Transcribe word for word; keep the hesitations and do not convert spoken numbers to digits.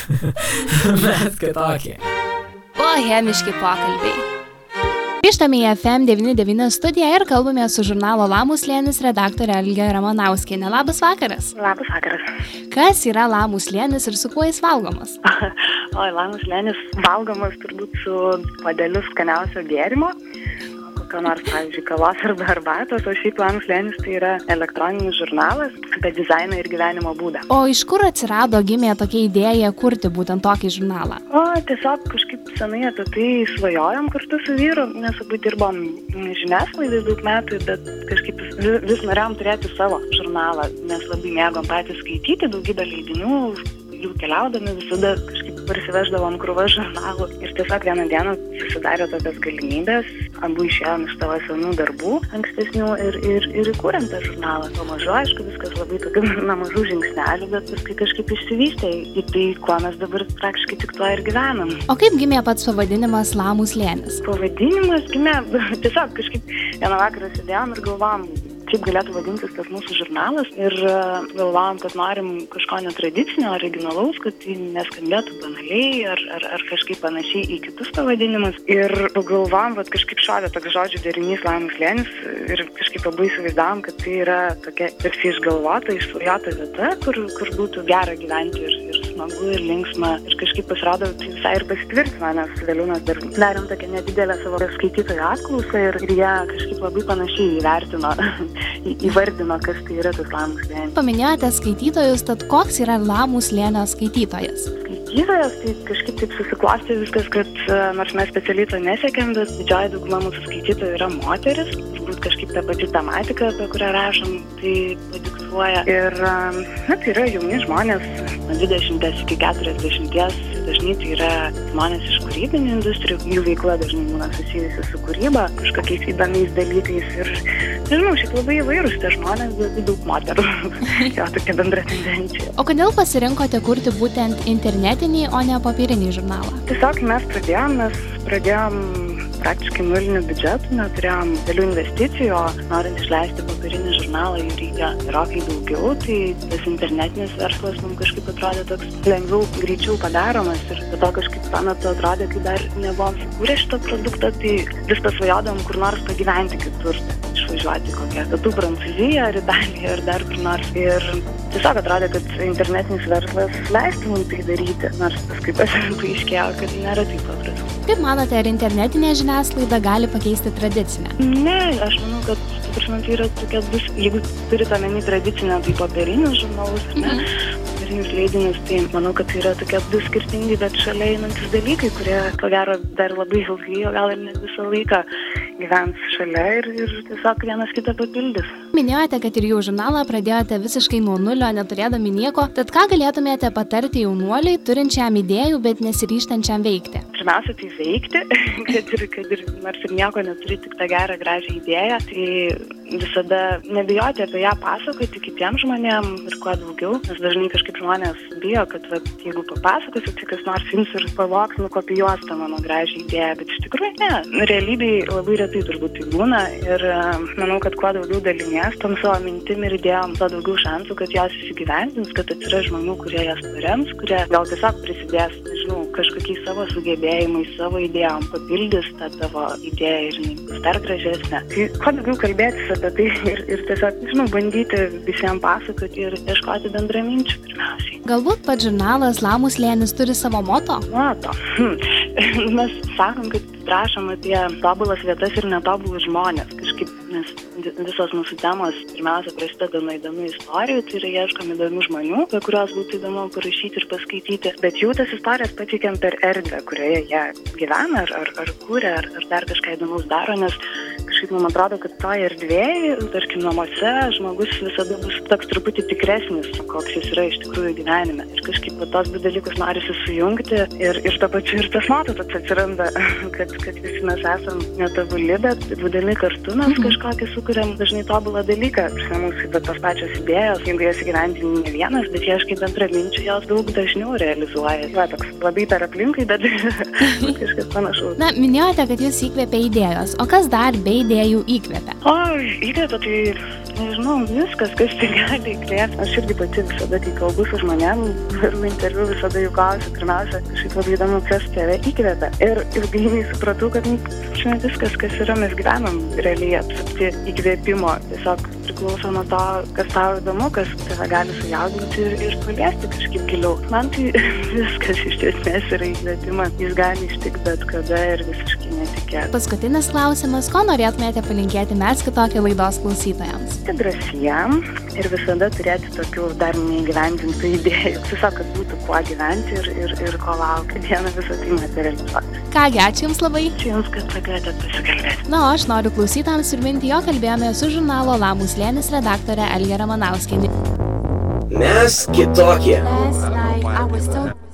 Mes kitokie. Bohemiški pokalbiai. Grįžtame į F M devyni devyni studiją ir kalbame su žurnalo Lamų slėnis redaktorė Algė Ramanauskienė. Labas vakaras. Labas vakaras. Kas yra Lamų slėnis ir su kuo jis valgomas? Oi, Lamų slėnis valgomas turbūt su puodeliu skaniausio gėrimo. Kokio nors, pavyzdžiui, kavos arba arbatos, o šiaip Lamų slėnis tai yra elektroninis žurnalas apie dizainą ir gyvenimo būdą. O iš kur atsirado, gimė tokia idėja kurti būtent tokį žurnalą? O tiesiog kažkaip senai apie tai svajojom kartu su vyru, nes abu dirbom žiniasklaidai daug metų, bet kažkaip vis, vis norėjom turėti savo žurnalą, nes labai mėgom patys skaityti daugybę leidinių, jų keliaudami visada kažkaip parsiveždavom krūvą žurnalų ir tiesiog vieną dieną susidarė tokias galimybės, abu išėjom iš savo senų darbų ankstesnių ir, ir, ir įkūrėm tą žurnalą. Pamažu, aišku, viskas labai tokių na, mažų žingsnelių, bet paskui kažkaip išsivystė į tai, kuo mes dabar praktiškai tik tuo ir gyvenam. O kaip gimė pats pavadinimas Lamų slėnis? Pavadinimas gimė tiesiog kažkaip vieną vakarą sėdėjom ir galvom, kaip galėtų vadintis tas mūsų žurnalas ir galvojom, kad norim kažko netradicinio, originalaus, kad tai neskambėtų banaliai ar, ar, ar kažkaip panašiai į kitus pavadinimus. Ir pagalvojom, kad kažkaip šovė toks žodžių derinys Lamų slėnis ir kažkaip abu įsivaizdavom, kad tai yra tokia tarsi išgalvota, išsvajota vieta, kur, kur būtų gera gyventi ir, ir smagu ir linksma. Ir kažkaip pasirodo, tai visai ir pasitvirtino, nes vėliau mes dar darėm tokią nedidelę savo skaitytojų apklausą ir, ir jie kažkaip labai panašiai įvertino. Įvardino, kas tai yra tas Lamų slėnis. Paminėjote skaitytojus, tad koks yra Lamų slėnio skaitytojas? Skaitytojas, tai kažkaip taip susiklostė viskas, kad nors mes specialiai to nesiekėm, bet didžioji dauguma mūsų skaitytojų yra moteris. Turbūt kažkaip ta pati tematika, apie kurią rašom, tai padiktuoja. Ir na, tai yra jauni žmonės, nuo dvidešimties iki keturiasdešimties, dažnai tai yra žmonės iš kūrybinių industrijų, jų veikla dažnai būna susijusi su kūryba, kažkokiais įdomiais dalykais ir, nežinau, šiaip labai įvairūs tie žmonės, bet daug moterų. Jo, tokia bendra tendencija. O kodėl pasirinkote kurti būtent internetinį, o ne popierinį žurnalą? Tiesiog mes pradėjom, mes pradėjom praktiškai nulinių biudžetų, neturėjom dėlių investicijų, o norint išleisti popierinį žurnalą jų reikia gerokai daugiau, tai tas internetinis verslas mums kažkaip atrodė toks lengviau, greičiau padaromas ir po to kažkaip tuo metu atrodė, kai dar nebuvom sukūrę šito produkto, tai vis pasvajodom kur nors pagyventi kitur, išvažiuoti kokią pietų Prancūziją ar Italiją ar dar kur nors. Ir tiesiog atrodė, kad internetinis verslas leistų mums tai daryti, nors paskui paaiškėjo, kad nėra taip paprasta. Kaip manote, ar internetinė žiniasklaida gali pakeisti tradicinę? Ne, aš manau, kad prasme, tai yra tokia bus, jeigu turite omeny tradicinę, tai popierinius žurnalus, ar ne? Mm. Popierinius leidinius, tai manau, kad tai yra tokie du skirtingi, bet šalia einantis dalykai, kurie, ko gero, dar labai ilgai, o gal ir ne visą laiką gyvens šalia ir, ir tiesiog vienas kitą papildys. Minėjote, kad ir jų žurnalą pradėjote visiškai nuo nulio, neturėdami nieko, tad ką galėtumėte patarti jaunuoliai, turinčiam idėjų, bet nesiryžtančiam veikti? Pirmiausia, tai veikti, kad ir, kad ir nors ir nieko neturi, tik tą gerą, gražią idėją, tai visada nebijoti apie ją pasakoti kitiems žmonėms ir kuo daugiau, nes dažnai kažkaip žmonės bijo, kad va, jeigu papasakosiu, tai kas nors ims ir pavoks, nukopijuos tą mano gražią idėją, bet iš tikrųjų ne. Realybėj labai retai turbūt tai būna ir manau, kad kuo daugiau dalinies tom savo mintim ir idėjom, tuo daugiau šansų, kad jos įsigyvendins, kad atsiras žmonių, kurie jas parems, kurie gal tiesiog prisidės, nežinau, kažkokiais savo sugebėjimais, savo idėjom papildys tą tavo idėją ir bus dar gražesnė. Tai kuo daugiau kalbėtis apie tai ir, ir tiesiog, nežinau, bandyti visiems pasakoti ir ieškoti bendraminčių pirmiausiai. Galbūt pats žurnalas Lamų slėnis turi savo moto? Moto. Hm. Mes sakom, kad rašom apie tobulas vietas ir netobulus žmonės. Kažkaip, nes visos mūsų temos pirmiausia prasideda nuo įdomių istorijų, tai yra ieškom įdomių žmonių, apie kurios būtų įdomu parašyti ir paskaityti, bet jų tas istorijas pateikiam per erdvę, kurioje jie gyvena ar, ar, ar kūrė, ar, ar dar kažką įdomaus daro, nes kažkaip man atrodo, kad toje erdvėje, tarkim, namuose žmogus visada bus toks truputį tikresnis, koks jis yra iš tikrųjų gyvenime. Ir kažkaip va, tos du dalykus norisi sujungti ir, ir to pačiu ir tas moto toks atsiranda, kad, kad visi mes esam netobuli, bet būdami kartu mes mm-hmm. kažkokį sukuriam dažnai tobulą dalyką. Prasme, mūsų bet tos pačios idėjos, jeigu jas įgyvendini ne vienas, bet ieškai bendraminčių, jos daug dažniau realizuoja. Va, toks labai per aplinkai, bet kažkas panašaus. Na, minėjote, kad jūs įkvėpė idėjos, o kas dar be idėjų įkvepia? O, įkvepia tai, nežinau, viskas, kas tai gali įkvėpti. Aš irgi pati visada, kai kalbu su žmonėm, darau interviu, visada jų klausiu, pirmiausia, kažkaip labai įdomu, kas tave įkvėpia. Ir ilgainiui supratau, kad žinai, viskas, kas yra, mes gyvenam realiai apsupti įkvėpimo. Tiesiog priklauso nuo to, kas tau įdomu, kas tave gali sujaudinti ir, ir paliesti kažkaip giliau. Man tai viskas iš esmės yra įkvėpimas. Jis gali ištikti bet kada ir visiškai netikėti. Paskutinis klausimas, ko norėtumėte palinkėti mes kitokie laidos klausytojams? Drąsiem ir visada turėti tokių dar neįgyvendintų idėjų. Tiesiog, kad būtų kuo gyventi ir, ir, ir ko laukti dieną visą tai materializuoti. Kągi, ačiū Jums labai. Ačiū Jums, kad pakvietėte pasikalbėti. Na, o aš noriu klausytojams priminti, jog kalbėjome su žurnalo Lamų slėnis redaktore Elge Ramanauskienė. Mes kitokie. Last night I was so